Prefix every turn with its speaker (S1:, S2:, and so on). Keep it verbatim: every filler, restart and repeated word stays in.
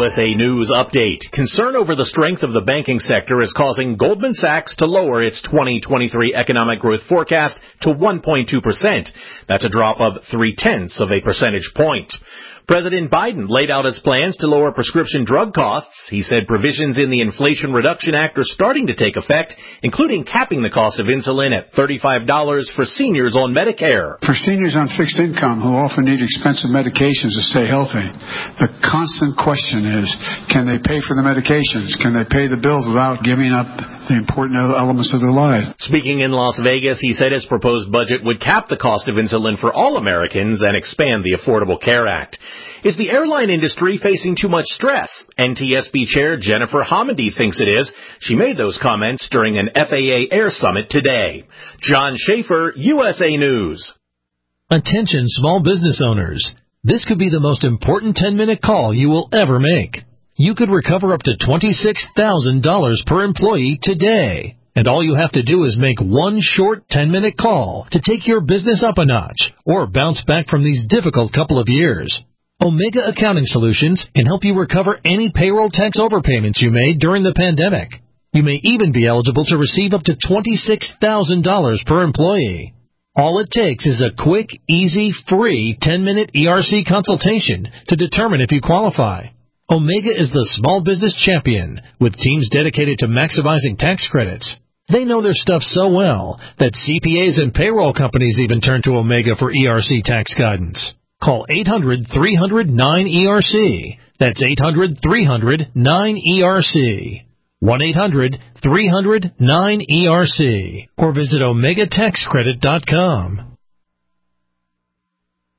S1: S A News update. Concern over the strength of the banking sector is causing Goldman Sachs to lower its twenty twenty-three economic growth forecast to one point two percent. That's a drop of three-tenths of a percentage point. President Biden laid out his plans to lower prescription drug costs. He said provisions in the Inflation Reduction Act are starting to take effect, including capping the cost of insulin at thirty-five dollars for seniors on Medicare.
S2: For seniors on fixed income who often need expensive medications to stay healthy, the constant question is, can they pay for the medications? Can they pay the bills without giving up the important elements of their lives?
S1: Speaking in Las Vegas, he said his proposed budget would cap the cost of insulin for all Americans and expand the Affordable Care Act. Is the airline industry facing too much stress? N T S B Chair Jennifer Homendy thinks it is. She made those comments during an F A A Air Summit today. John Schaefer, U S A News.
S3: Attention small business owners. This could be the most important ten-minute call you will ever make. You could recover up to twenty-six thousand dollars per employee today. And all you have to do is make one short ten-minute call to take your business up a notch or bounce back from these difficult couple of years. Omega Accounting Solutions can help you recover any payroll tax overpayments you made during the pandemic. You may even be eligible to receive up to twenty-six thousand dollars per employee. All it takes is a quick, easy, free ten-minute E R C consultation to determine if you qualify. Omega is the small business champion with teams dedicated to maximizing tax credits. They know their stuff so well that C P As and payroll companies even turn to Omega for E R C tax guidance. Call eight hundred, three hundred, nine E R C. That's eight hundred, three hundred, nine E R C. one eight hundred, three hundred, nine E R C. Or visit omega tax credit dot com.